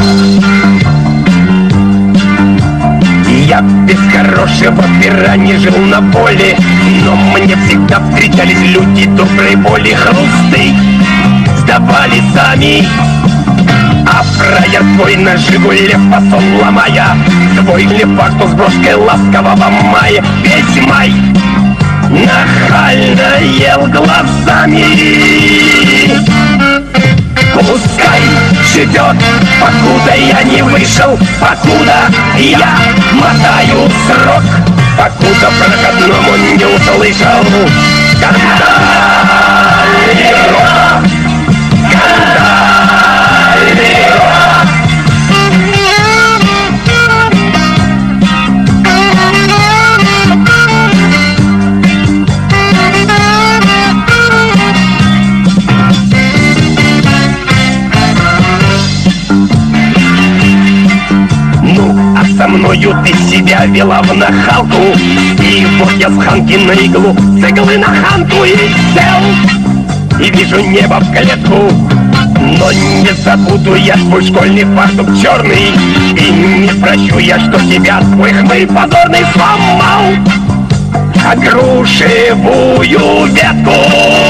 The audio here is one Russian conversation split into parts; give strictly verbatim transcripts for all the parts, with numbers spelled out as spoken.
Я без хорошего пера не жил на воле, но мне всегда встречались люди доброй воли. Хрусты сдавали сами, а фраер твой на «Жигуле» фасон ломая, твой лепарту с брошкой ласкового мая весь май нахально ел глазами. Пускай живет, покуда я не вышел, покуда я мотаю срок, покуда проходному не услышал скандальный рок, скандальный рок. Со мною ты себя вела в нахалку, и вот я с ханки на иглу, с иглы на ханку и сел, и вижу небо в клетку. Но не забуду я твой школьный фартук черный, и не прощу я, что тебя твой хмырь позорный сломал огрушевую ветку.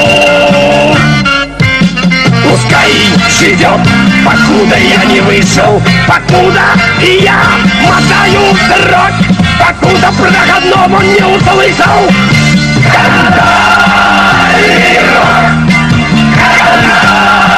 Пускай живет, покуда я не вышел, покуда я мотаю срок, покуда проходному не услышал скандальный рок, скандальный